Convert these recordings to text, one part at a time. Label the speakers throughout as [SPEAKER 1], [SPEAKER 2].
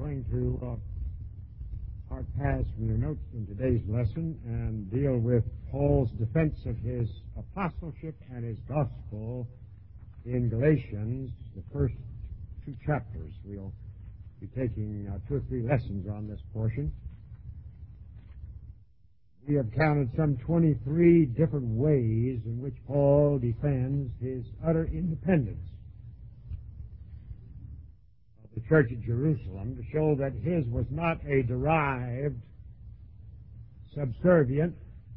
[SPEAKER 1] going to part pass from your notes in today's lesson and deal with Paul's defense of his apostleship and his gospel in Galatians, the first two chapters. We'll be taking 2 or 3 lessons on this portion. We have counted some 23 different ways in which Paul defends his utter independence of the church at Jerusalem to show that his was not a derived, subservient,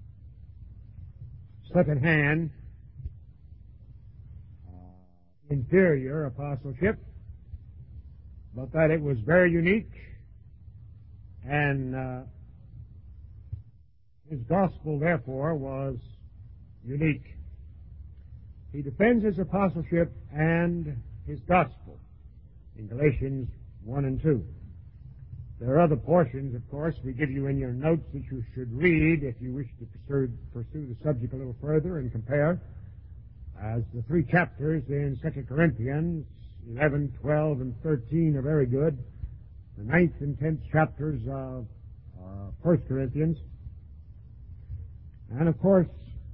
[SPEAKER 1] second-hand, inferior apostleship, but that it was very unique, and his gospel, therefore, was unique. He defends his apostleship and his gospel in Galatians 1 and 2. There are other portions, of course, we give you in your notes that you should read if you wish to pursue the subject a little further and compare, as the 3 chapters in 2 Corinthians 11, 12, and 13 are very good. The 9th and 10th chapters of 1 Corinthians. And, of course,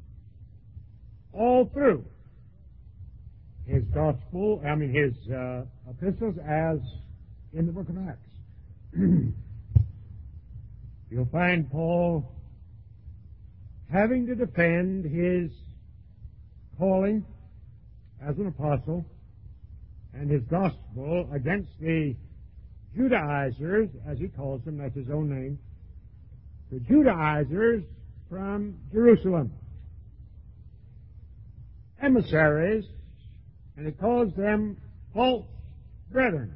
[SPEAKER 1] all through his gospel, his epistles, as in the book of Acts, you'll find Paul having to defend his calling as an apostle and his gospel against the Judaizers, as he calls them, that's his own name, the Judaizers from Jerusalem, emissaries, and he calls them false brethren,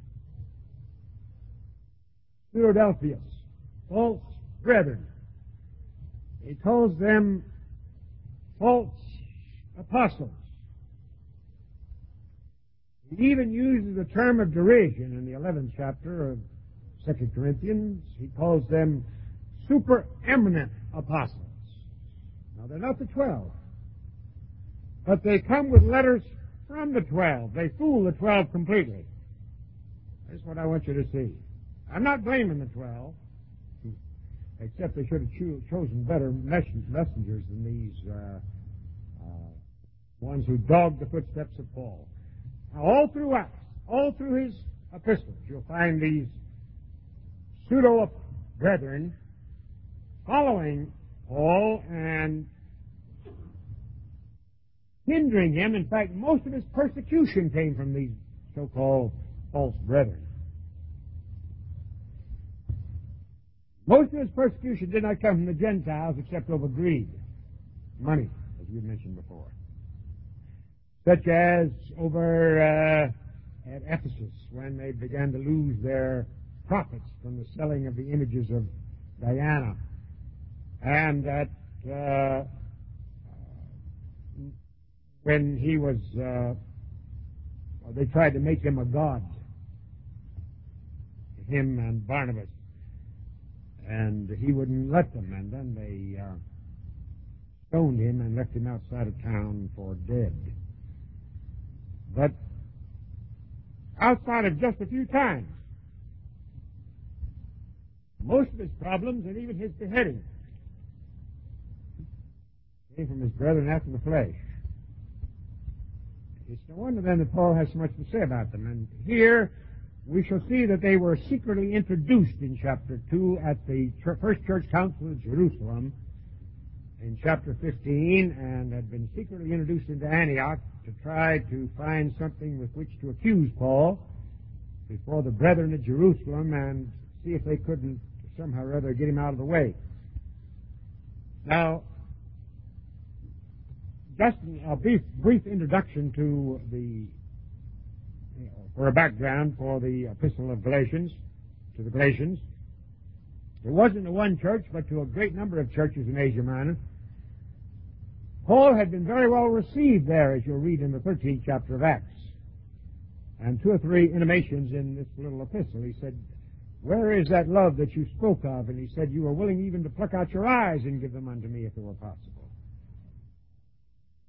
[SPEAKER 1] Pseudodelphius, false brethren. He calls them false apostles. He even uses the term of derision in the 11th chapter of 2 Corinthians. He calls them supereminent apostles. Now, they're not the 12, but they come with letters from the 12. They fool the 12 completely. That's what I want you to see. I'm not blaming the 12, except they should have chosen better messengers than these ones who dogged the footsteps of Paul. Now, all through Acts, all through his epistles, you'll find these pseudo-brethren following Paul and hindering him. In fact, most of his persecution came from these so-called false brethren. Most of his persecution did not come from the Gentiles except over greed, money, as we mentioned before. Such as over at Ephesus, when they began to lose their profits from the selling of the images of Diana, and that when he was, they tried to make him a god, him and Barnabas, and he wouldn't let them, and then they stoned him and left him outside of town for dead. But outside of just a few times, most of his problems and even his beheading came from his brethren after the flesh. It's no wonder then that Paul has so much to say about them. And here we shall see that they were secretly introduced in chapter 2 at the First Church Council of Jerusalem in chapter 15, and had been secretly introduced into Antioch to try to find something with which to accuse Paul before the brethren at Jerusalem and see if they couldn't somehow or other get him out of the way. Now, just a brief introduction to for a background for the Epistle of Galatians, to the Galatians. It wasn't to one church, but to a great number of churches in Asia Minor. Paul had been very well received there, as you'll read in the 13th chapter of Acts. And 2 or 3 intimations in this little epistle. He said, "Where is that love that you spoke of?" And he said, "You were willing even to pluck out your eyes and give them unto me if it were possible."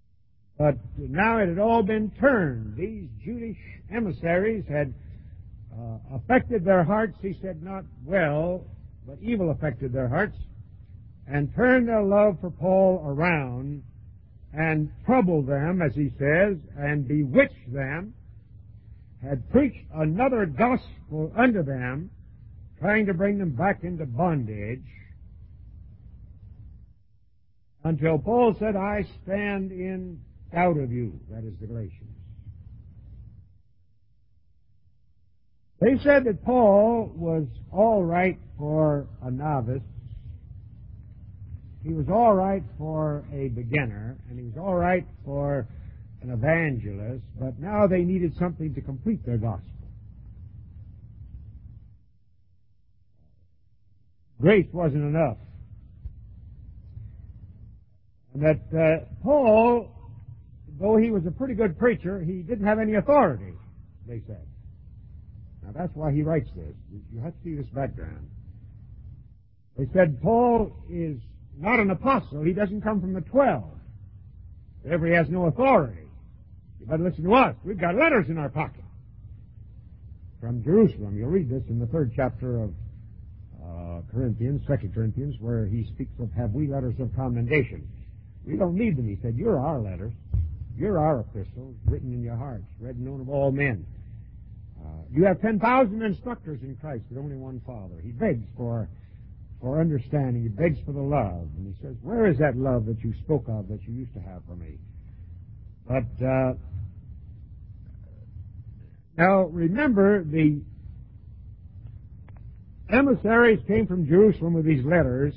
[SPEAKER 1] But now it had all been turned. These Jewish emissaries had affected their hearts, he said, not well, but evil affected their hearts, and turned their love for Paul around, and troubled them, as he says, and bewitched them, had preached another gospel unto them, trying to bring them back into bondage, until Paul said, I stand in doubt of you. That is the Galatians. They said that Paul was all right for a novice. He was all right for a beginner, and he was all right for an evangelist, but now they needed something to complete their gospel. Grace wasn't enough. And that Paul, though he was a pretty good preacher, he didn't have any authority, they said. Now that's why he writes this. You have to see this background. They said Paul is not an apostle. He doesn't come from the 12. Therefore, he has no authority. You better listen to us. We've got letters in our pocket from Jerusalem. You'll read this in the 3rd chapter of Corinthians, 2 Corinthians, where he speaks of, have we letters of commendation? We don't need them, he said. You're our letters. You're our epistles, written in your hearts, read and known of all men. You have 10,000 instructors in Christ, but only one Father. He begs for understanding. He begs for the love. And he says, where is that love that you spoke of, that you used to have for me? But now remember, the emissaries came from Jerusalem with these letters,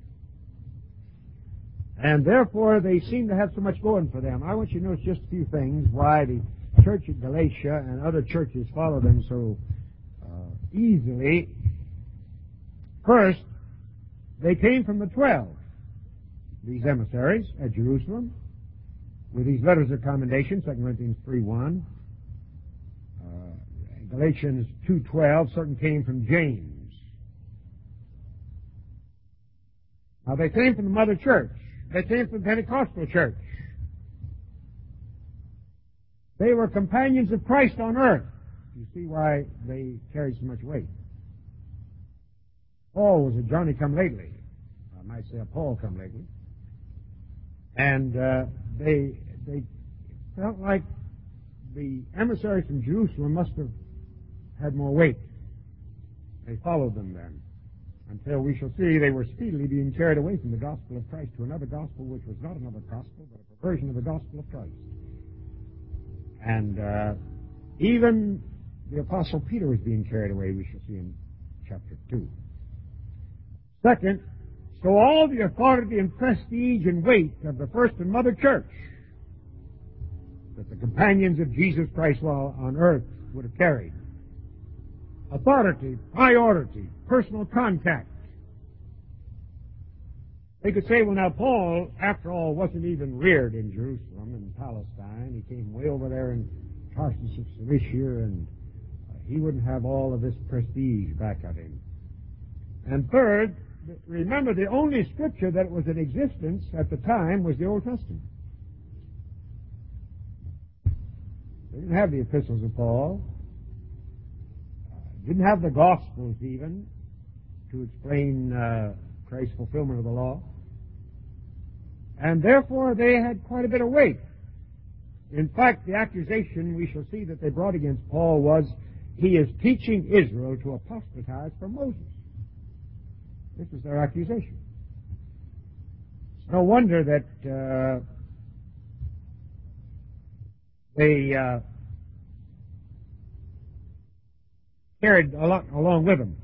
[SPEAKER 1] and therefore they seem to have so much going for them. I want you to notice just a few things why the church at Galatia and other churches follow them so easily. First, they came from the 12, these emissaries at Jerusalem, with these letters of commendation, 2 Corinthians 3:1. Galatians 2:12, certain came from James. Now they came from the mother church. They came from the Pentecostal church. They were companions of Christ on earth. You see why they carried so much weight. Paul was a Johnny-come-lately. I might say a Paul-come-lately. And they felt like the emissaries from Jerusalem must have had more weight. They followed them then, until we shall see they were speedily being carried away from the gospel of Christ to another gospel which was not another gospel, but a perversion of the gospel of Christ. And even the Apostle Peter was being carried away, we shall see in chapter 2. Second, so all the authority and prestige and weight of the first and mother church that the companions of Jesus Christ while on earth would have carried. Authority, priority, personal contact. They could say, well, now, Paul, after all, wasn't even reared in Jerusalem and Palestine. He came way over there in Tarsus of Cilicia, and he wouldn't have all of this prestige back at him. And third, remember, the only scripture that was in existence at the time was the Old Testament. They didn't have the epistles of Paul. Didn't have the Gospels even to explain Christ's fulfillment of the law. And therefore they had quite a bit of weight. In fact, the accusation we shall see that they brought against Paul was he is teaching Israel to apostatize from Moses. This was their accusation. It's no wonder that they carried a lot along with them.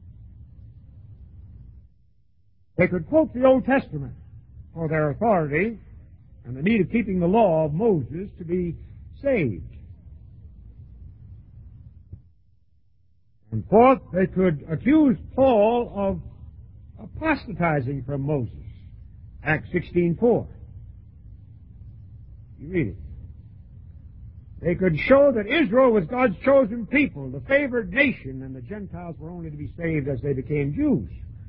[SPEAKER 1] They could quote the Old Testament for their authority and the need of keeping the law of Moses to be saved. And fourth, they could accuse Paul of apostatizing from Moses. Acts 16:4. You read it. They could show that Israel was God's chosen people, the favored nation, and the Gentiles were only to be saved as they became Jews.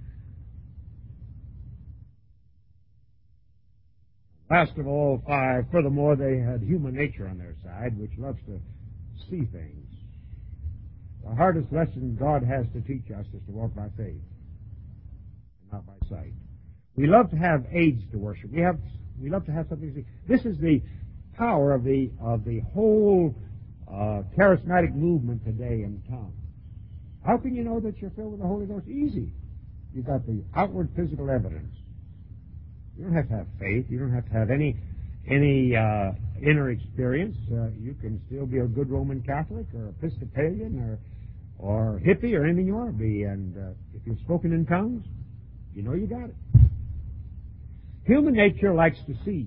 [SPEAKER 1] Last of all five, furthermore, they had human nature on their side, which loves to see things, to The hardest lesson God has to teach us is to walk by faith, and not by sight. We love to have aids to worship. We love to have something to see. This is the power of the whole charismatic movement today in tongues. How can you know that you're filled with the Holy Ghost? Easy. You've got the outward physical evidence. You don't have to have faith. You don't have to have any inner experience. You can still be a good Roman Catholic or Episcopalian or hippie or anything you want to be. And if you've spoken in tongues, you know you got it. Human nature likes to see.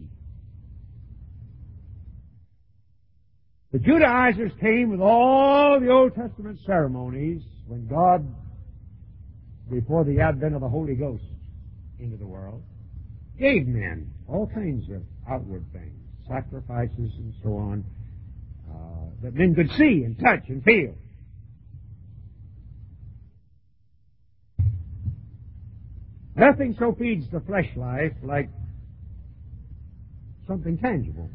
[SPEAKER 1] The Judaizers came with all the Old Testament ceremonies when God, before the advent of the Holy Ghost into the world, gave men all kinds of outward things, sacrifices and so on, that men could see and touch and feel. Nothing so feeds the flesh life like something tangible.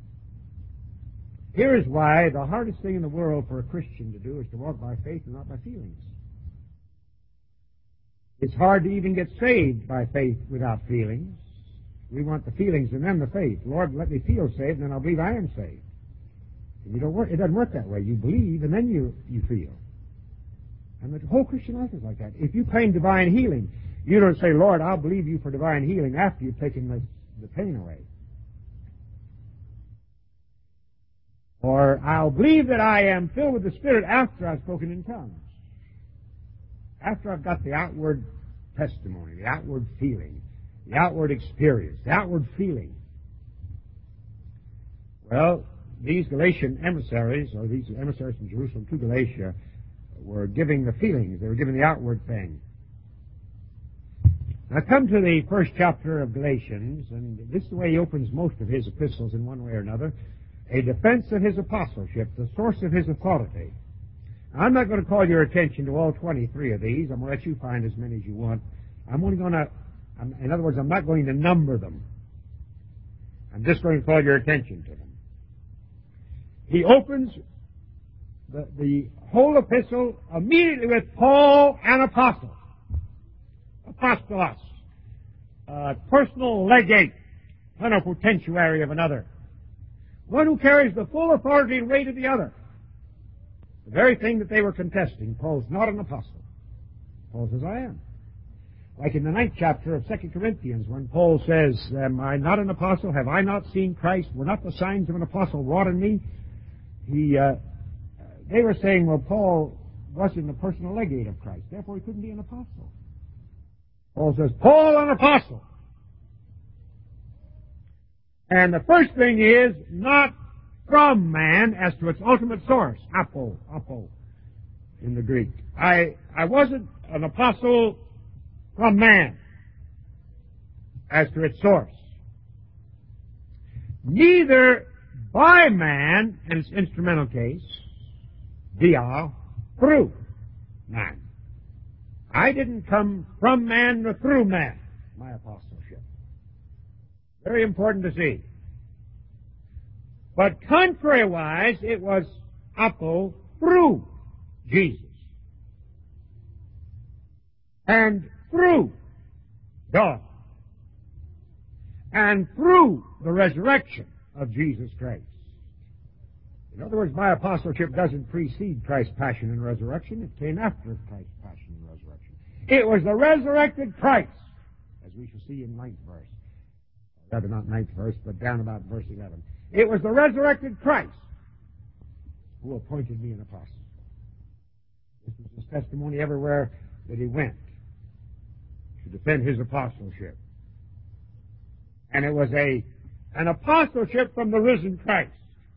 [SPEAKER 1] Here is why the hardest thing in the world for a Christian to do is to walk by faith and not by feelings. It's hard to even get saved by faith without feelings. We want the feelings and then the faith. Lord, let me feel saved, and then I'll believe I am saved. And it doesn't work that way. You believe, and then you feel. And the whole Christian life is like that. If you claim divine healing, you don't say, Lord, I'll believe you for divine healing after you've taken the pain away. Or I'll believe that I am filled with the Spirit after I've spoken in tongues. After I've got the outward testimony, the outward feeling, the outward experience, the outward feeling. Well, these Galatian emissaries, or these emissaries from Jerusalem to Galatia, were giving the feelings. They were giving the outward thing. Now come to the first chapter of Galatians, and this is the way he opens most of his epistles in one way or another. A defense of his apostleship, the source of his authority. Now, I'm not going to call your attention to all 23 of these. I'm going to let you find as many as you want. In other words, I'm not going to number them. I'm just going to call your attention to them. He opens the whole epistle immediately with Paul, an apostle. Apostolos. Personal legate, plenipotentiary of another. One who carries the full authority and weight of the other. The very thing that they were contesting. Paul's not an apostle. Paul says, I am. Like in the 9th chapter of 2 Corinthians, when Paul says, am I not an apostle? Have I not seen Christ? Were not the signs of an apostle wrought in me? They were saying, well, Paul wasn't the personal legate of Christ. Therefore, he couldn't be an apostle. Paul says, Paul, an apostle. And the first thing is not from man as to its ultimate source. Apo in the Greek. I wasn't an apostle from man as to its source. Neither by man, in its instrumental case, dia, through man. I didn't come from man nor through man, my apostleship. Very important to see. But contrariwise, it was apo through Jesus. And through God. And through the resurrection of Jesus Christ. In other words, my apostleship doesn't precede Christ's passion and resurrection. It came after Christ's passion and resurrection. It was the resurrected Christ, as we shall see in 9th verse. Rather not 9th verse, but down about verse 11. It was the resurrected Christ who appointed me an apostle. This was his testimony everywhere that he went to defend his apostleship. And it was an apostleship from the risen Christ.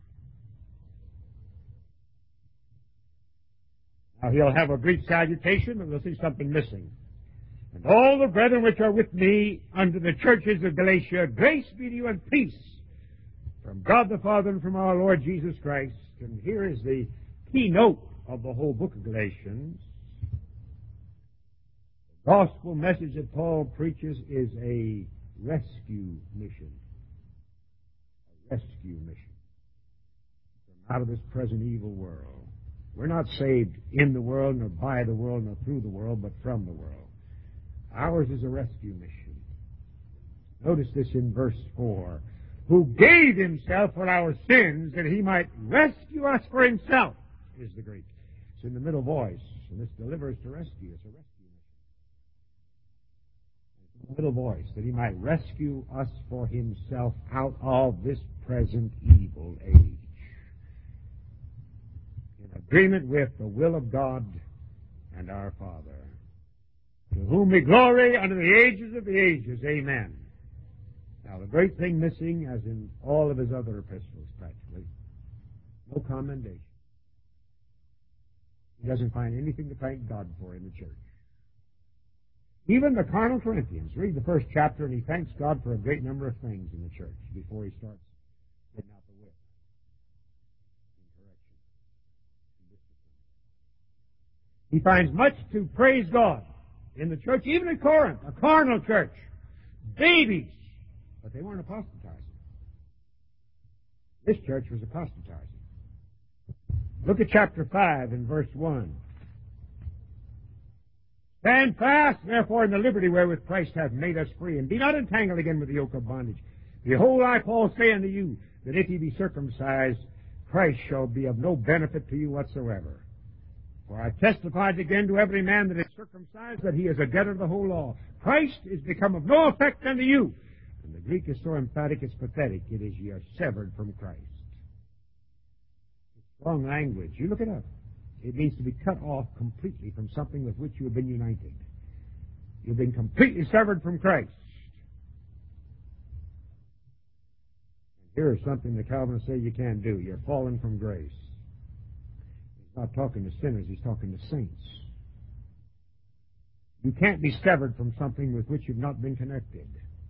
[SPEAKER 1] Now he'll have a brief salutation, but we'll see something missing. And all the brethren which are with me unto the churches of Galatia, grace be to you and peace from God the Father and from our Lord Jesus Christ. And here is the keynote of the whole book of Galatians. The gospel message that Paul preaches is a rescue mission. A rescue mission. From out of this present evil world. We're not saved in the world, nor by the world, nor through the world, but from the world. Ours is a rescue mission. Notice this in verse 4. Who gave himself for our sins that he might rescue us for himself, is the Greek. It's in the middle voice, and this delivers to rescue. It's a rescue mission. It's in the middle voice, that he might rescue us for himself out of this present evil age. In agreement with the will of God and our Father, to whom be glory unto the ages of the ages. Amen. Now, the great thing missing, as in all of his other epistles, practically, no commendation. He doesn't find anything to thank God for in the church. Even the carnal Corinthians, read the first chapter, and he thanks God for a great number of things in the church before he starts getting out the whip in correction and discipline. He finds much to praise God in the church, even in Corinth, a carnal church. Babies. But they weren't apostatizing. This church was apostatizing. Look at chapter 5 and verse 1. Stand fast, therefore, in the liberty wherewith Christ hath made us free, and be not entangled again with the yoke of bondage. Behold, I, Paul, say unto you, that if ye be circumcised, Christ shall be of no benefit to you whatsoever. For I testified again to every man that is circumcised, that he is a debtor of the whole law. Christ is become of no effect unto you. And the Greek is so emphatic, it's pathetic. It is, ye are severed from Christ. It's strong language. You look it up. It means to be cut off completely from something with which you have been united. You've been completely severed from Christ. And here is something the Calvinists say you can't do. You're fallen from grace. He's not talking to sinners. He's talking to saints. You can't be severed from something with which you've not been connected.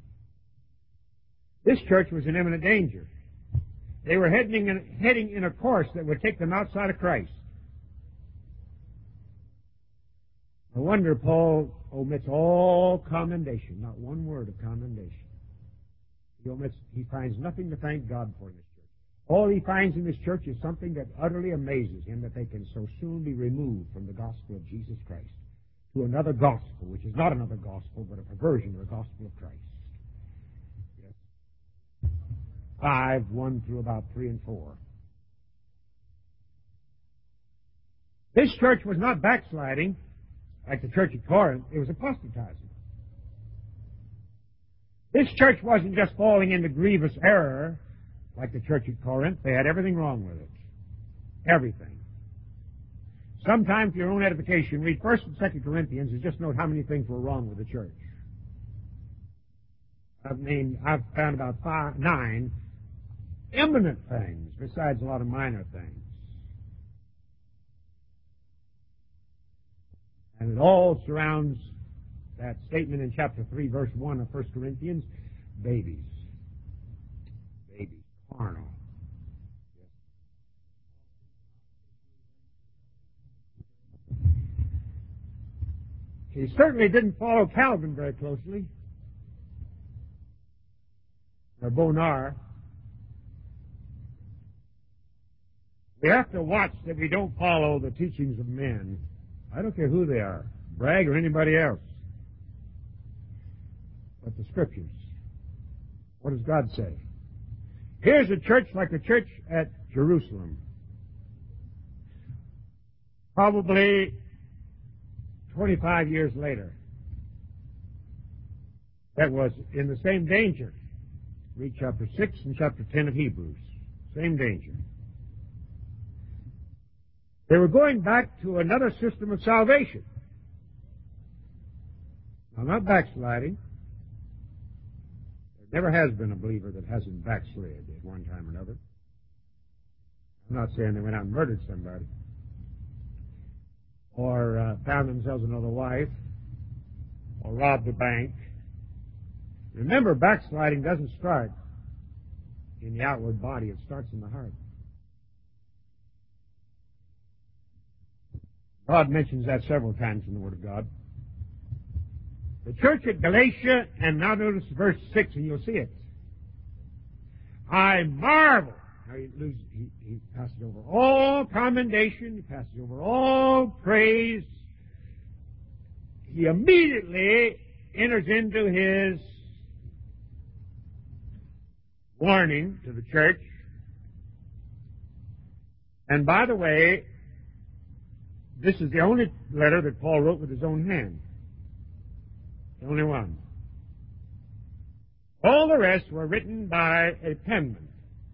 [SPEAKER 1] This church was in imminent danger. They were heading in a course that would take them outside of Christ. No wonder Paul omits all commendation, not one word of commendation. He finds nothing to thank God for in this church. All he finds in this church is something that utterly amazes him, that they can so soon be removed from the gospel of Jesus Christ to another gospel, which is not another gospel, but a perversion of the gospel of Christ. 5, 1 through about 3 and 4. This church was not backsliding like the church at Corinth. It was apostatizing. This church wasn't just falling into grievous error like the church at Corinth. They had everything wrong with it. Everything. Sometime for your own edification, read 1 and 2 Corinthians and just note how many things were wrong with the church. I've found about 9 eminent things, besides a lot of minor things. And it all surrounds that statement in chapter 3, verse 1 of 1 Corinthians, babies. Babies. Carnal. He certainly didn't follow Calvin very closely, or Bonar. We have to watch that we don't follow the teachings of men. I don't care who they are, Bragg or anybody else. But the Scriptures. What does God say? Here's a church like the church at Jerusalem. Probably 25 years later. That was in the same danger. Read chapter 6 and chapter 10 of Hebrews. Same danger. They were going back to another system of salvation. Now, not backsliding. There never has been a believer that hasn't backslid at one time or another. I'm not saying they went out and murdered somebody, or found themselves another wife, or robbed a bank. Remember, backsliding doesn't start in the outward body. It starts in the heart. God mentions that several times in the Word of God. The church at Galatia, and now notice verse 6, and you'll see it. I marvel Now he passes over all commendation, he passes over all praise. He immediately enters into his warning to the church. And by the way, this is the only letter that Paul wrote with his own hand. The only one. All the rest were written by a penman.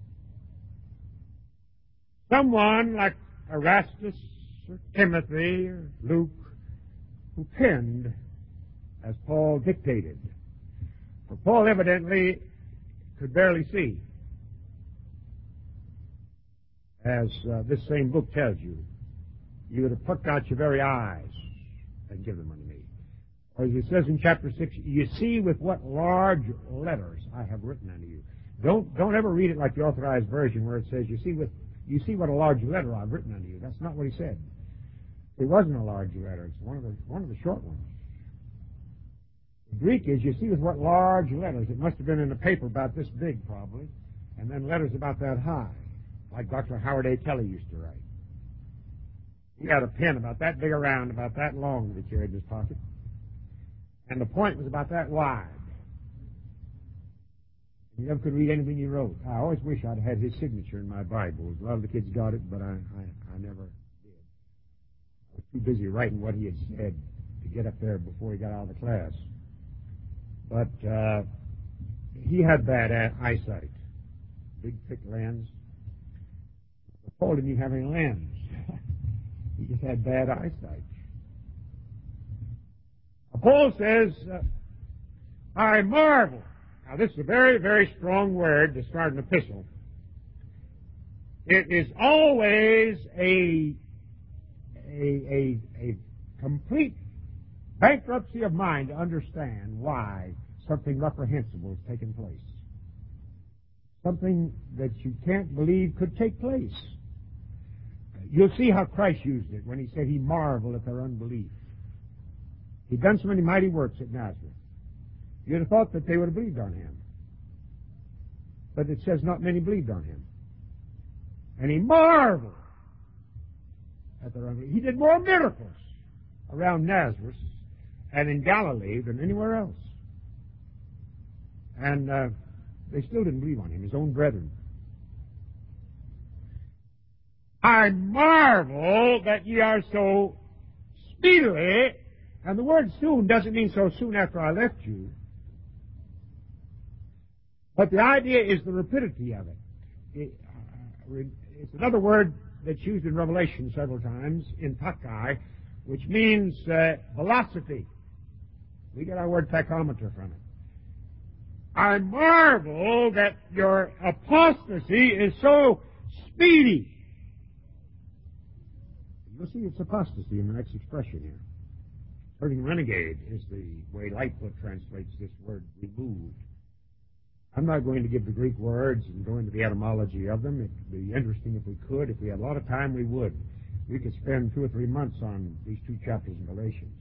[SPEAKER 1] Someone like Erastus or Timothy or Luke who penned as Paul dictated. For Paul evidently could barely see. As this same book tells you, you would have plucked out your very eyes and given them unto me. Or as it says in chapter 6, you see with what large letters I have written unto you. Don't ever read it like the Authorized Version where it says, you see what a large letter I've written unto you. That's not what he said. It wasn't a large letter. It's one of the short ones. The Greek is, you see with what large letters. It must have been in a paper about this big, probably, and then letters about that high, like Dr. Howard A. Kelly used to write. He had a pen about that big around, about that long that he carried in his pocket. And the point was about that wide. You never could read anything he wrote. I always wish I'd had his signature in my Bible. A lot of the kids got it, but I never did. I was too busy writing what he had said to get up there before he got out of the class. But he had bad eyesight. Big, thick lens. I told him he having a lens. He just had bad eyesight. Paul says, I marvel. Now, this is a very, very strong word to start an epistle. It is always a complete bankruptcy of mind to understand why something reprehensible has taken place. Something that you can't believe could take place. You'll see how Christ used it when he said he marveled at their unbelief. He'd done so many mighty works at Nazareth. You'd have thought that they would have believed on him. But it says not many believed on him. And he marveled at their unbelief. He did more miracles around Nazareth and in Galilee than anywhere else. And they still didn't believe on him, his own brethren. I marvel that ye are so speedily, and the word soon doesn't mean so soon after I left you, but the idea is the rapidity of it. It's another word that's used in Revelation several times, in takai, which means velocity. We get our word tachometer from it. I marvel that your apostasy is so speedy. You'll see it's apostasy in the next expression here. Turning renegade is the way Lightfoot translates this word, removed. I'm not going to give the Greek words and go into the etymology of them. It would be interesting if we could. If we had a lot of time, we would. We could spend 2 or 3 months on these 2 chapters in Galatians.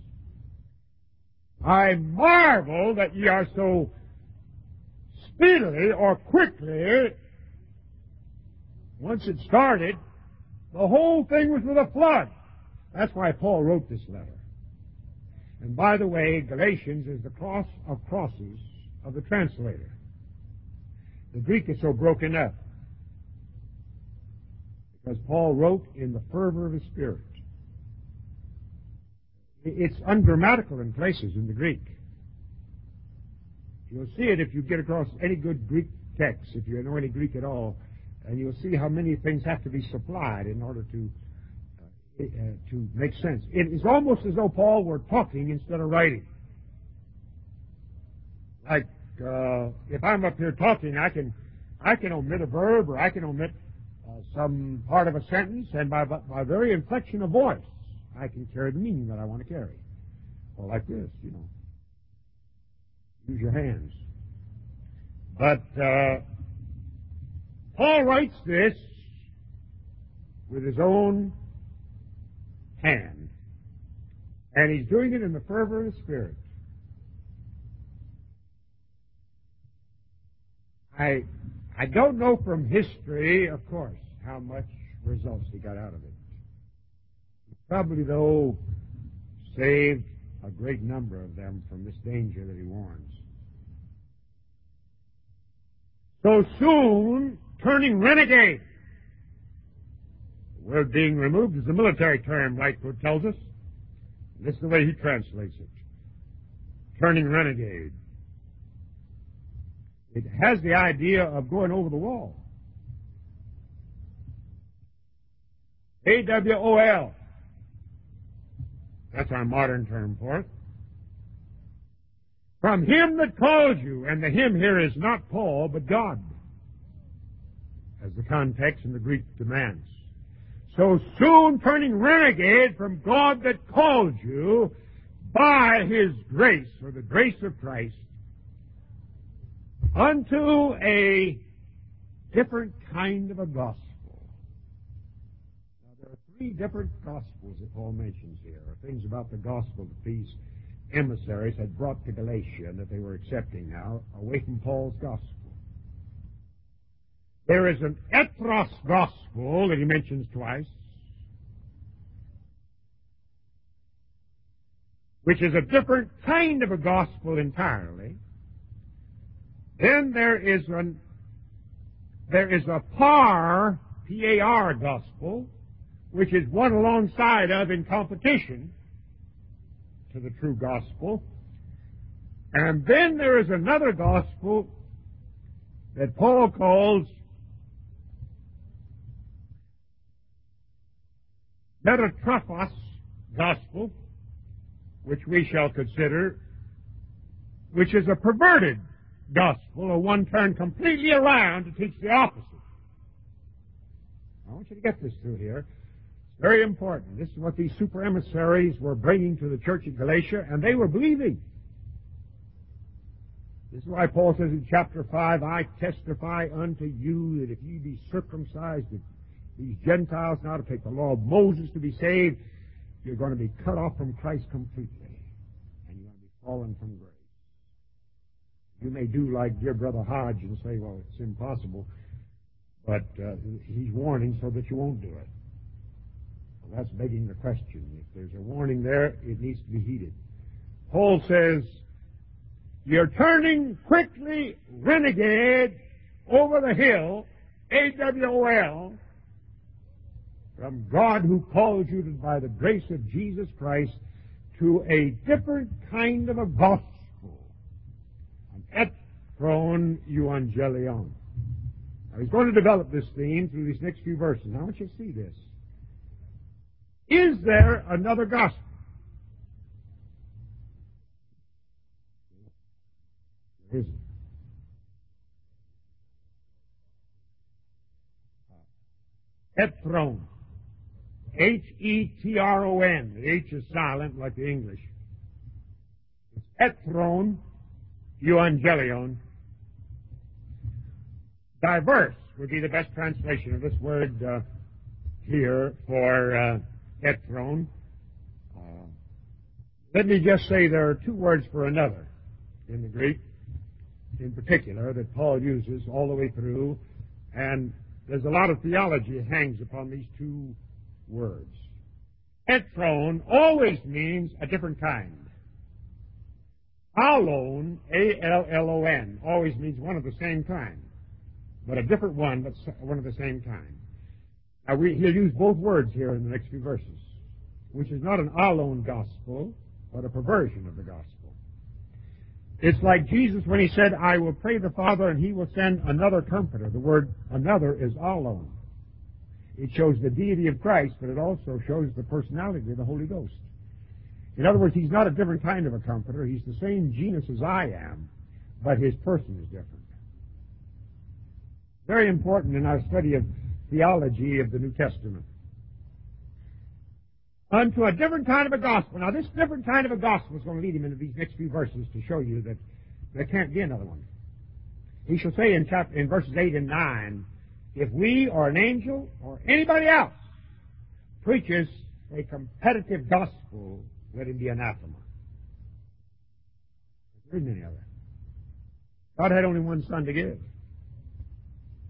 [SPEAKER 1] I marvel that ye are so speedily or quickly. Once it started, the whole thing was with a flood. That's why Paul wrote this letter. And by the way, Galatians is the cross of crosses of the translator. The Greek is so broken up because Paul wrote in the fervor of his spirit. It's ungrammatical in places in the Greek. You'll see it if you get across any good Greek text, if you know any Greek at all, and you'll see how many things have to be supplied in order to make sense. It is almost as though Paul were talking instead of writing. Like, if I'm up here talking, I can omit a verb or I can omit some part of a sentence, and by very inflection of voice, I can carry the meaning that I want to carry. Or like this, you know. Use your hands. But Paul writes this with his own hand, and he's doing it in the fervor of the Spirit. I I don't know from history, of course, how much results he got out of it. He probably, though, saved a great number of them from this danger that he warns. So soon, turning renegade. The word being removed is a military term, Lightfoot tells us. This is the way he translates it. Turning renegade. It has the idea of going over the wall. AWOL. That's our modern term for it. From him that calls you, and the him here is not Paul, but God, as the context in the Greek demands. So soon turning renegade from God that called you by His grace, or the grace of Christ, unto a different kind of a gospel. Now, there are three different gospels that Paul mentions here, or things about the gospel that these emissaries had brought to Galatia and that they were accepting now, away from Paul's gospel. There is an ethros gospel that he mentions twice, which is a different kind of a gospel entirely. Then there is a par, P-A-R gospel, which is one alongside of in competition to the true gospel. And then there is another gospel that Paul calls Metatrophos gospel, which we shall consider, which is a perverted gospel, or one turned completely around to teach the opposite. I want you to get this through here. It's very important. This is what these super emissaries were bringing to the church at Galatia, and they were believing. This is why Paul says in chapter 5, I testify unto you that if ye be circumcised, that these Gentiles now to take the law of Moses to be saved, you're going to be cut off from Christ completely, and you're going to be fallen from grace. You may do like dear Brother Hodge and say, well, it's impossible, but he's warning so that you won't do it. Well, that's begging the question. If there's a warning there, it needs to be heeded. Paul says, you're turning quickly renegade over the hill, AWOL, from God who called you by the grace of Jesus Christ to a different kind of a gospel. Ethron euangelion. Now he's going to develop this theme through these next few verses. Now I want you to see this. Is there another gospel? There isn't. Ethron. H-E-T-R-O-N. The H is silent like the English. It's Ethron euangelion. Diverse would be the best translation of this word here for Ethron. Let me just say there are two words for another in the Greek, in particular, that Paul uses all the way through, and there's a lot of theology that hangs upon these two words. Ethron always means a different kind. Allon, A-L-L-O-N, always means one of the same kind, but a different one, but one of the same kind. Now, he'll use both words here in the next few verses, which is not an Allon gospel, but a perversion of the gospel. It's like Jesus when he said, I will pray the Father and he will send another comforter. The word another is Allon. It shows the deity of Christ, but it also shows the personality of the Holy Ghost. In other words, he's not a different kind of a comforter. He's the same genus as I am, but his person is different. Very important in our study of theology of the New Testament. Unto a different kind of a gospel. Now, this different kind of a gospel is going to lead him into these next few verses to show you that there can't be another one. He shall say in verses 8 and 9, if we or an angel or anybody else preaches a competitive gospel, let him be anathema. There isn't any other. God had only one Son to give.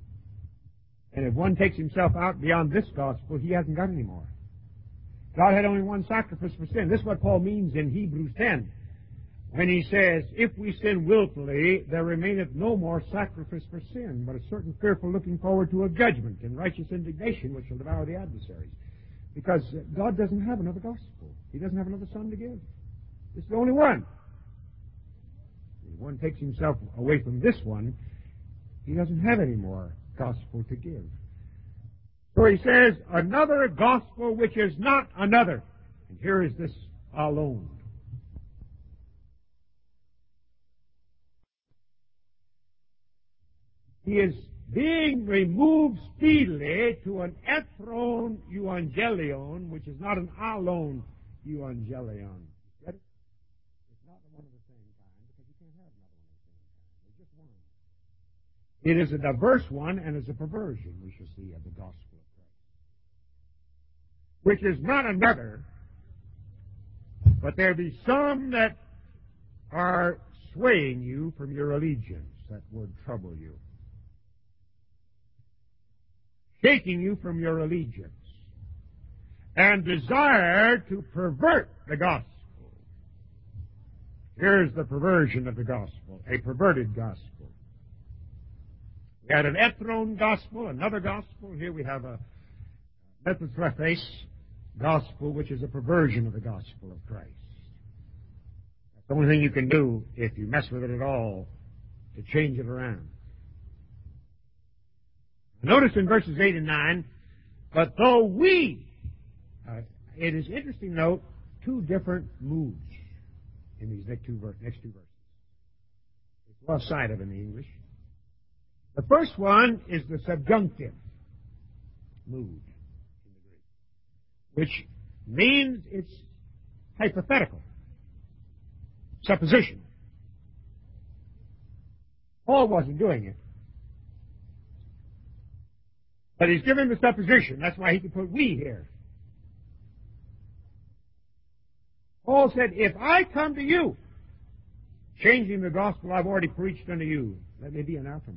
[SPEAKER 1] And if one takes himself out beyond this gospel, he hasn't got any more. God had only one sacrifice for sin. This is what Paul means in Hebrews 10, when he says, if we sin willfully, there remaineth no more sacrifice for sin, but a certain fearful looking forward to a judgment and righteous indignation which shall devour the adversaries. Because God doesn't have another gospel. He doesn't have another son to give. This is the only one. If one takes himself away from this one, he doesn't have any more gospel to give. So he says, another gospel which is not another. And here is this alone. He is being removed speedily to an ethron euangelion, which is not an alone euangelion. Get it? It's not one of the same kind, because you can't have another one of the same kind. There's just one. It is a diverse one, and is a perversion, we shall see, of the gospel of Christ. Which is not another, but there be some that are swaying you from your allegiance, that would trouble you. Shaking you from your allegiance, and desire to pervert the gospel. Here's the perversion of the gospel, a perverted gospel. We had an ethron gospel, another gospel. Here we have a methotrephes gospel, which is a perversion of the gospel of Christ. That's the only thing you can do, if you mess with it at all, to change it around. Notice in verses 8 and 9, but though we, it is interesting to note two different moods in these next two verses. It's lost sight of in the English. The first one is the subjunctive mood in the Greek, which means it's hypothetical, supposition. Paul wasn't doing it. But he's given the supposition. That's why he can put we here. Paul said, if I come to you, changing the gospel I've already preached unto you, let me be anathema.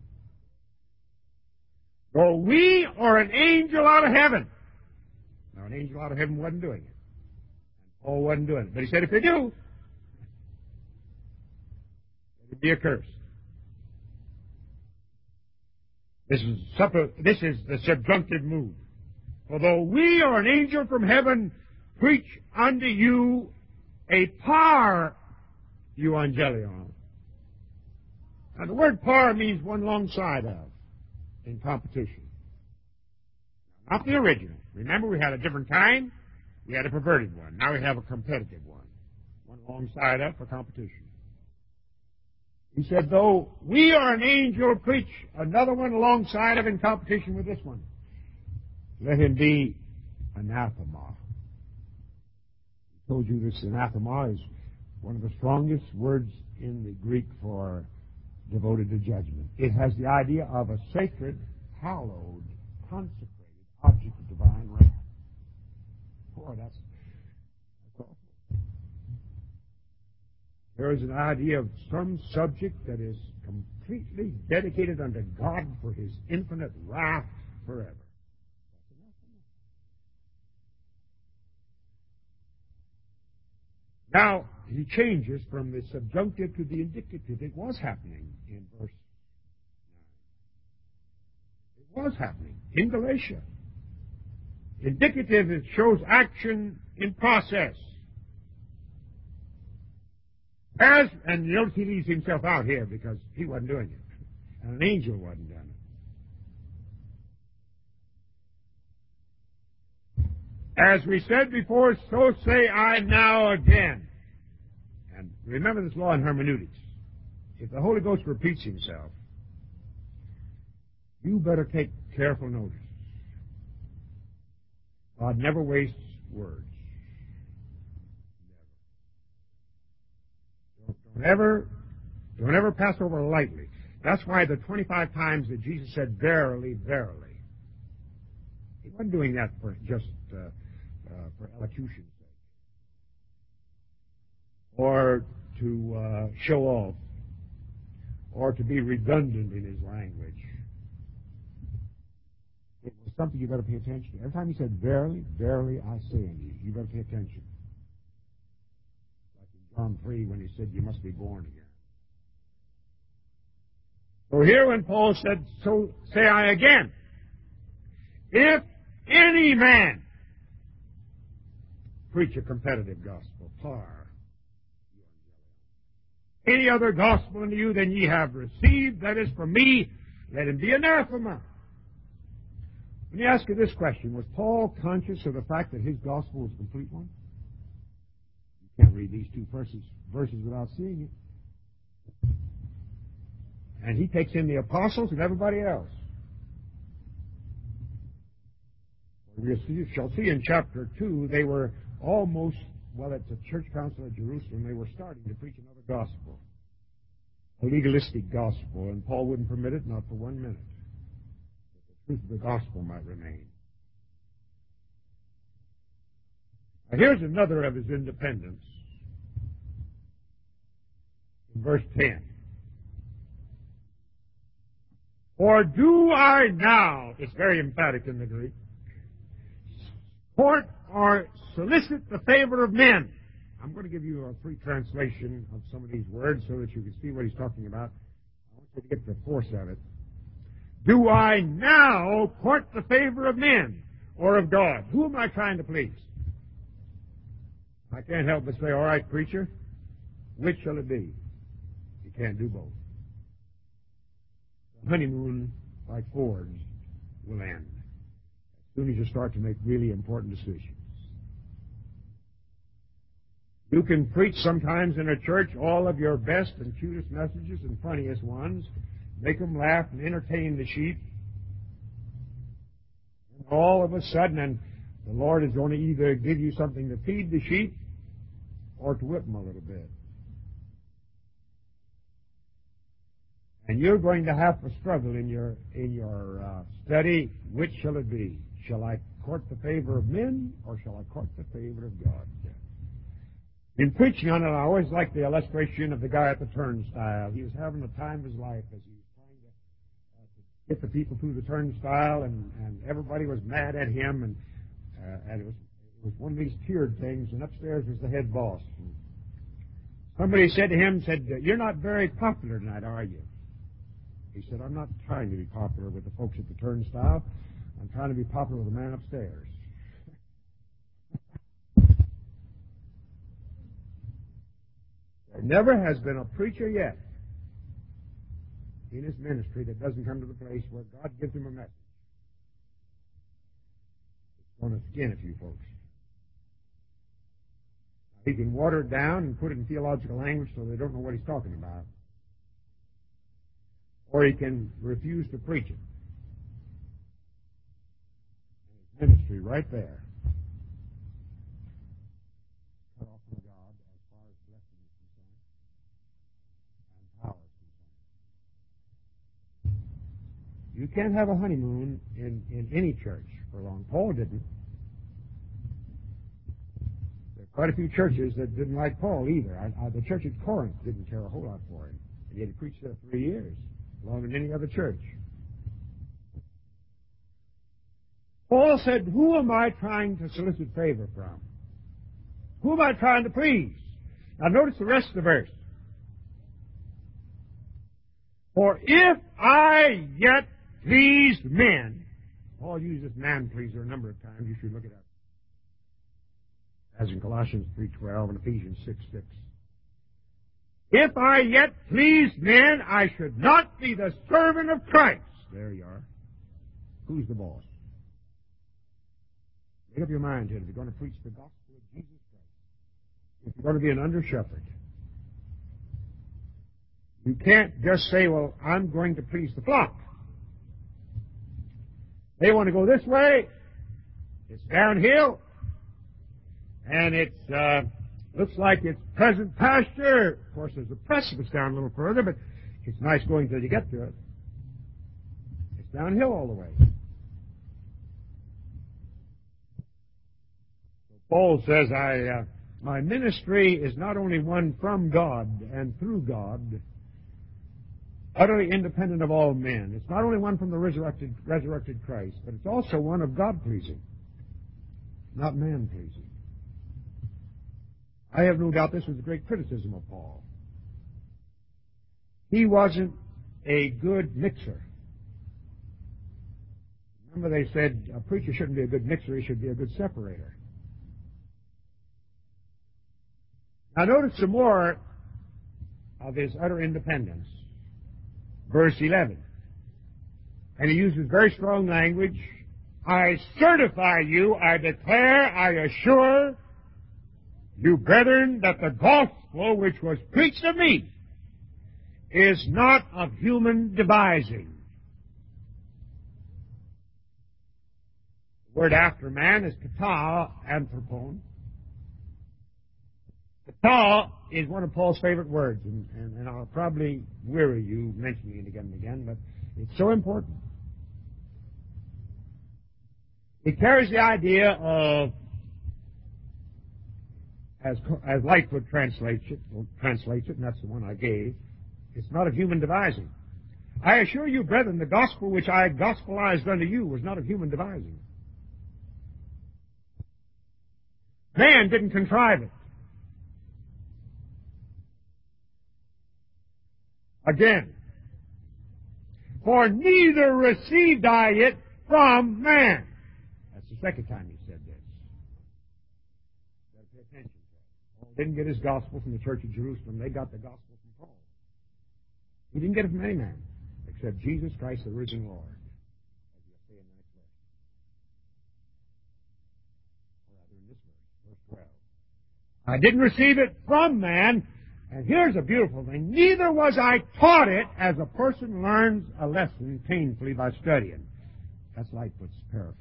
[SPEAKER 1] Though we or an angel out of heaven. Now, an angel out of heaven wasn't doing it. And Paul wasn't doing it. But he said, if they do, let it be a curse. This is the subjunctive mood. Although we or an angel from heaven preach unto you a par euangelion. Now the word par means one alongside of in competition. Not the original. Remember, we had a different kind. We had a perverted one. Now we have a competitive one. One alongside of for competition. He said, though we or an angel preach another one alongside of in competition with this one, let him be anathema. I told you this anathema is one of the strongest words in the Greek for devoted to judgment. It has the idea of a sacred, hallowed, consecrated object of divine wrath. Boy, that's awful. There is an idea of some subject that is completely dedicated unto God for His infinite wrath forever. Now, he changes from the subjunctive to the indicative. It was happening in verse 9. It was happening in Galatia. Indicative, it shows action in process. And notice he leaves himself out here because he wasn't doing it. And an angel wasn't doing it. As we said before, so say I now again. And remember this law in hermeneutics. If the Holy Ghost repeats himself, you better take careful notice. God never wastes words. Don't ever pass over lightly. That's why the 25 times that Jesus said, verily, verily, he wasn't doing that for just for elocution's sake, or to show off, or to be redundant in his language. something you better pay attention to. Every time he said, verily, verily, I say unto you, you better pay attention. Like in John 3 when he said, you must be born again. So here when Paul said, so say I again, if any man preach a competitive gospel, par, any other gospel unto you than ye have received, that is from me, let him be anathema. Let me ask you this question. Was Paul conscious of the fact that his gospel was a complete one? You can't read these two verses without seeing it. And he takes in the apostles and everybody else. We shall see in chapter 2, they were almost, well, at the church council at Jerusalem, they were starting to preach another gospel, a legalistic gospel, and Paul wouldn't permit it, not for 1 minute. That the truth of the gospel might remain. Now, here's another of his independence. In verse 10. Or do I now, it's very emphatic in the Greek, court or solicit the favor of men? I'm going to give you a free translation of some of these words so that you can see what he's talking about. I want you to get the force of it. Do I now court the favor of men or of God? Who am I trying to please? I can't help but say, all right, preacher, which shall it be? You can't do both. The honeymoon, like Ford's, will end as soon as you start to make really important decisions. You can preach sometimes in a church all of your best and cutest messages and funniest ones, make them laugh and entertain the sheep. And all of a sudden, and the Lord is going to either give you something to feed the sheep or to whip them a little bit. And you're going to have to struggle in your study. Which shall it be? Shall I court the favor of men or shall I court the favor of God? In preaching on it, I always like the illustration of the guy at the turnstile. He was having the time of his life as he was trying to get the people through the turnstile, and everybody was mad at him, and it was one of these tiered things, and upstairs was the head boss. And somebody said to him, you're not very popular tonight, are you? He said, I'm not trying to be popular with the folks at the turnstile. I'm trying to be popular with the man upstairs. There never has been a preacher yet in his ministry that doesn't come to the place where God gives him a message. It's going to skin a few folks. He can water it down and put it in theological language so they don't know what he's talking about. Or he can refuse to preach it. And his ministry right there. Cut off from God as far as blessing is concerned and power is concerned. You can't have a honeymoon in any church for long. Paul didn't. There are quite a few churches that didn't like Paul either. The church at Corinth didn't care a whole lot for him. And yet he preached there 3 years. Longer than any other church. Paul said, who am I trying to solicit favor from? Who am I trying to please? Now notice the rest of the verse. For if I yet pleased men, Paul uses man pleaser a number of times. You should look it up. As in Colossians 3:12 and Ephesians 6:6. If I yet pleased men, I should not be the servant of Christ. There you are. Who's the boss? Make up your mind here. If you're going to preach the gospel of Jesus Christ, if you're going to be an under-shepherd, you can't just say, well, I'm going to please the flock. They want to go this way. It's downhill. And it's looks like it's present pasture. Of course, there's a precipice down a little further, but it's nice going till you get to it. It's downhill all the way. Paul says, my ministry is not only one from God and through God, utterly independent of all men. It's not only one from the resurrected Christ, but it's also one of God-pleasing, not man-pleasing. I have no doubt this was a great criticism of Paul. He wasn't a good mixer. Remember they said a preacher shouldn't be a good mixer, he should be a good separator. Now notice some more of his utter independence. Verse 11. And he uses very strong language. I certify you, I declare, I assure you, brethren, that the gospel which was preached of me is not of human devising. The word after man is kata, anthropon. Kata is one of Paul's favorite words, and I'll probably weary you mentioning it again and again, but it's so important. It carries the idea of, as Lightfoot translates it, and that's the one I gave, it's not of human devising. I assure you, brethren, the gospel which I gospelized unto you was not of human devising. Man didn't contrive it. Again, for neither received I it from man. That's the second time he said this. You've got to pay attention to it. Paul didn't get his gospel from the church of Jerusalem. They got the gospel from Paul. He didn't get it from any man except Jesus Christ, the risen Lord. As you'll see in the next verse. Or rather in this verse, verse 12. I didn't receive it from man. And here's a beautiful thing. Neither was I taught it as a person learns a lesson painfully by studying. That's Lightfoot's paraphrase.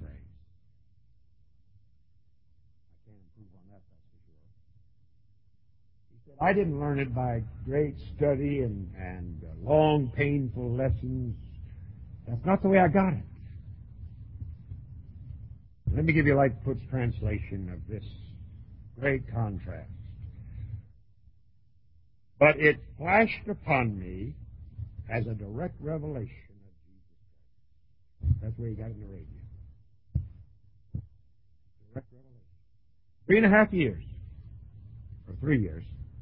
[SPEAKER 1] I can't improve on that, that's for sure. He said, I didn't learn it by great study and long, painful lessons. That's not the way I got it. Let me give you Lightfoot's translation of this great contrast. But it flashed upon me as a direct revelation of Jesus Christ. That's where he got it in the radio. Direct revelation. 3.5 years. Or 3 years.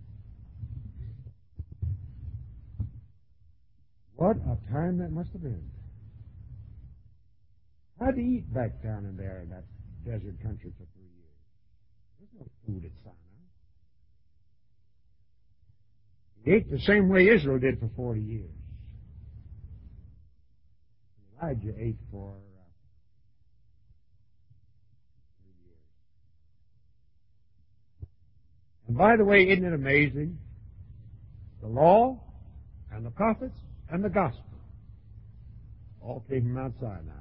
[SPEAKER 1] What a time that must have been. How'd he eat back down in there in that desert country for 3 years? There's no food at Sinai. He ate the same way Israel did for 40 years. Elijah ate for 3 years. And by the way, isn't it amazing? The law and the prophets and the gospel all came from Mount Sinai.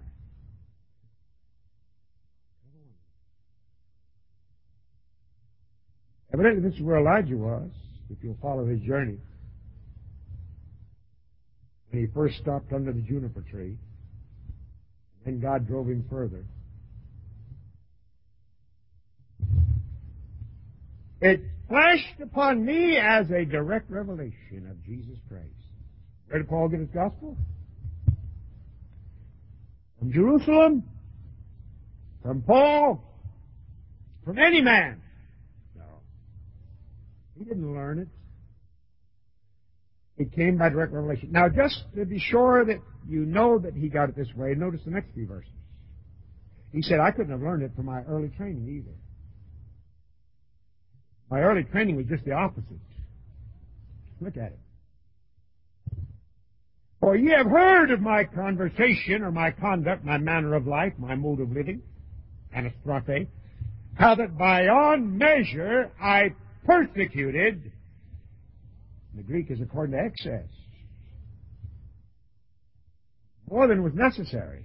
[SPEAKER 1] Evidently, this is where Elijah was, if you'll follow his journey. When he first stopped under the juniper tree, and then God drove him further. It flashed upon me as a direct revelation of Jesus Christ. Where did Paul get his gospel? From Jerusalem? From Paul? From any man? He didn't learn it. It came by direct revelation. Now, just to be sure that you know that he got it this way, notice the next few verses. He said, I couldn't have learned it from my early training either. My early training was just the opposite. Look at it. For ye have heard of my conversation or my conduct, my manner of life, my mode of living, anastrophe, how that beyond measure I persecuted. The Greek is according to excess. More than was necessary.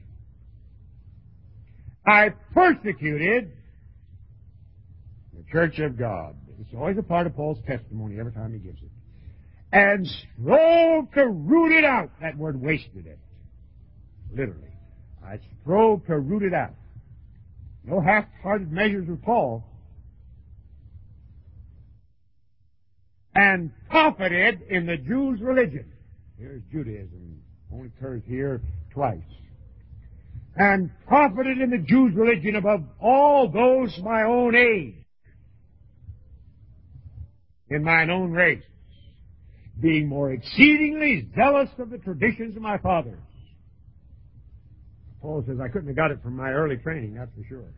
[SPEAKER 1] I persecuted the church of God. It's always a part of Paul's testimony every time he gives it. And strove to root it out. That word wasted it. Literally. I strove to root it out. No half-hearted measures with Paul. And profited in the Jews' religion. Here's Judaism. Only occurs here twice. And profited in the Jews' religion above all those my own age, in mine own race, being more exceedingly zealous of the traditions of my fathers. Paul says, I couldn't have got it from my early training, that's for sure.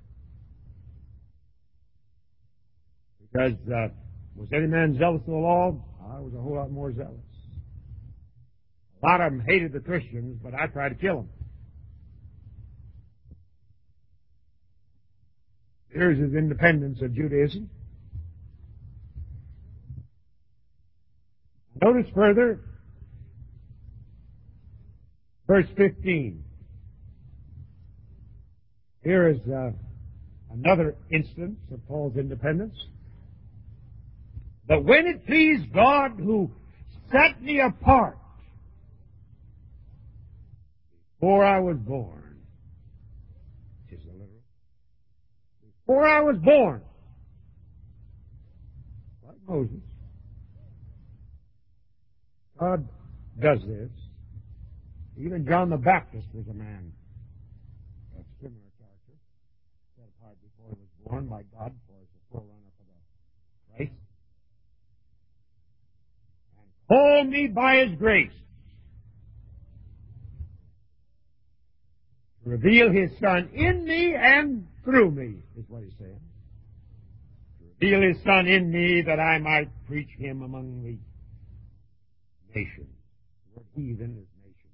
[SPEAKER 1] Because was any man zealous of the law? I was a whole lot more zealous. A lot of them hated the Christians, but I tried to kill them. Here's his independence of Judaism. Notice further, verse 15. Here is another instance of Paul's independence. But when it pleased God who set me apart before I was born, which is a literal, before I was born, like Moses, God does this. Even John the Baptist was a man of similar character, set apart before he was born by God for as a forerunner for the Christ. And called me by his grace to reveal his Son in me and through me, is what he's saying. To reveal his Son in me that I might preach him among the nations. The word heathen is nation.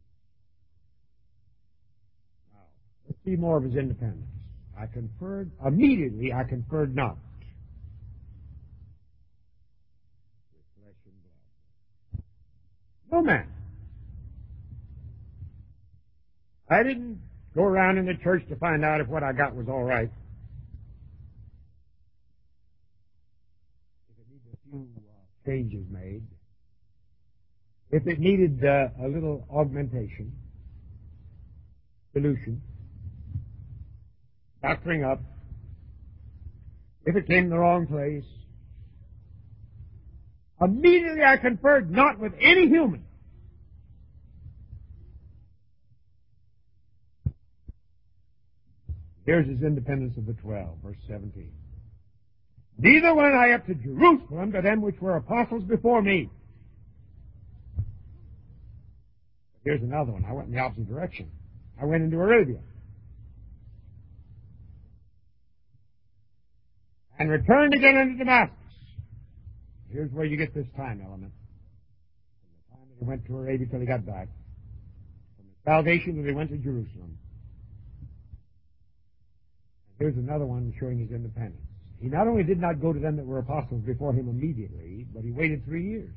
[SPEAKER 1] Now, let's see more of his independence. Immediately I conferred not with flesh and blood. No man. I didn't go around in the church to find out if what I got was all right. If it needed a few changes made, if it needed a little augmentation, dilution, doctoring up, if it came in the wrong place, immediately I conferred not with any human. Here's his independence of the 12, verse 17. Neither went I up to Jerusalem to them which were apostles before me. Here's another one. I went in the opposite direction. I went into Arabia. And returned again into Damascus. Here's where you get this time element. From the time that he went to Arabia till he got back. From his salvation till he went to Jerusalem. And here's another one showing his independence. He not only did not go to them that were apostles before him immediately, but he waited 3 years.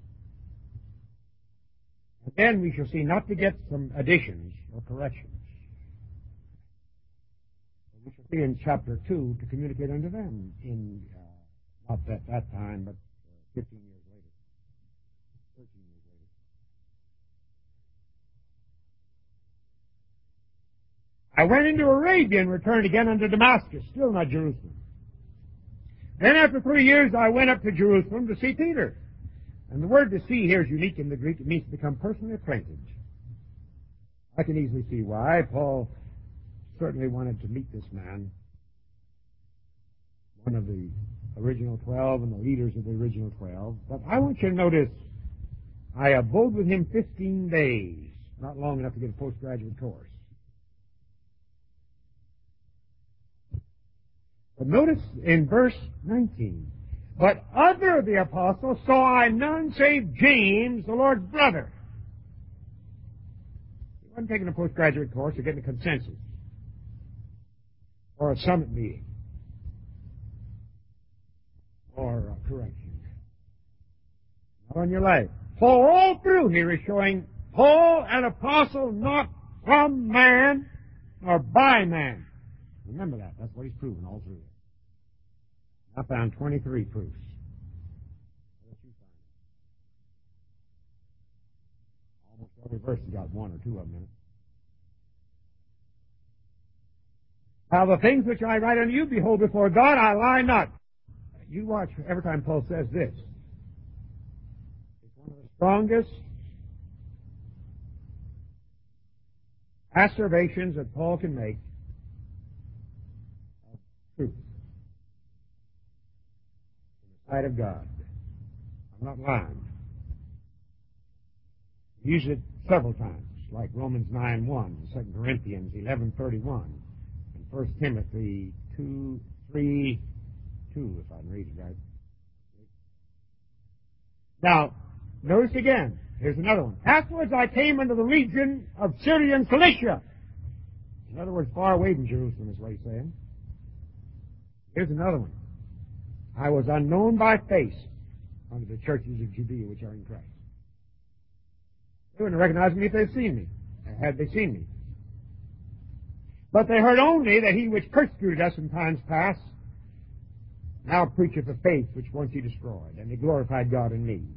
[SPEAKER 1] And then we shall see not to get some additions or corrections. We shall see in chapter 2 to communicate unto them in, not at that time, but 15 years later, 13 years later. I went into Arabia and returned again unto Damascus, still not Jerusalem. Then after 3 years I went up to Jerusalem to see Peter. And the word to see here is unique in the Greek. It means to become personally acquainted. I can easily see why. Paul certainly wanted to meet this man, one of the original 12 and the leaders of the original 12. But I want you to notice, I abode with him 15 days, not long enough to get a postgraduate course. But notice in verse 19, but other of the apostles saw I none save James, the Lord's brother. He wasn't taking a postgraduate course or getting a consensus or a summit meeting or a correction. Not on your life. Paul all through here is showing Paul an apostle not from man nor by man. Remember that. That's what he's proven all through. I found 23 proofs. What you find? Almost every verse has got one or two of them in it. Now the things which I write unto you, behold, before God I lie not. You watch every time Paul says this. It's one of the strongest asseverations that Paul can make of truth in the sight of God. I'm not lying. He used it several times, like Romans 9:1, 2 Corinthians 11:31, and 1 Timothy 2:3:2, if I can read it right. Now, notice again. Here's another one. Afterwards I came into the region of Syria and Cilicia. In other words, far away from Jerusalem is what he's saying. Here's another one. I was unknown by face unto the churches of Judea which are in Christ. They wouldn't recognize me if they'd seen me, had they seen me. But they heard only that he which persecuted us in times past now preacheth the faith which once he destroyed, and they glorified God in me.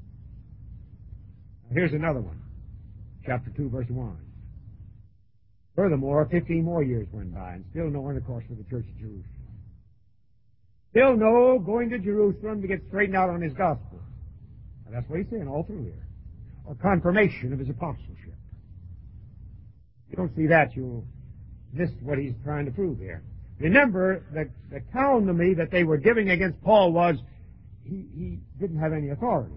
[SPEAKER 1] Now here's another one. Chapter 2, verse 1. Furthermore, 15 more years went by, and still no intercourse with the church of Jerusalem. Still no going to Jerusalem to get straightened out on his gospel. And that's what he's saying all through here. Or confirmation of his apostleship. If you don't see that, you'll miss what he's trying to prove here. Remember, the calumny that they were giving against Paul was he didn't have any authority.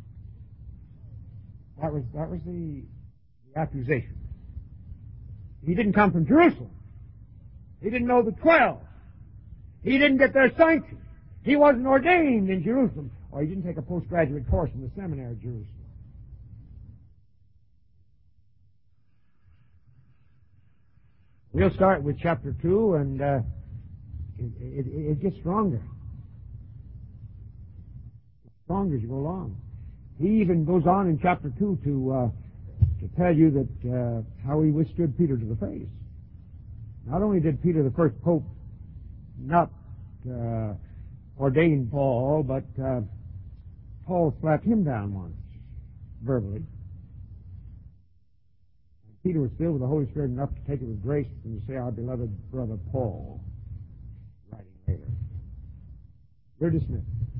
[SPEAKER 1] That was the accusation. He didn't come from Jerusalem. He didn't know the 12. He didn't get their sanction. He wasn't ordained in Jerusalem. Or he didn't take a postgraduate course in the seminary of Jerusalem. We'll start with chapter 2, and it gets stronger. It's stronger as you go along. He even goes on in chapter 2 to tell you that how he withstood Peter to the face. Not only did Peter, the first pope, not ordain Paul, but Paul slapped him down once, verbally. Peter was filled with the Holy Spirit enough to take it with grace and to say, our beloved brother Paul, writing later. You're dismissed.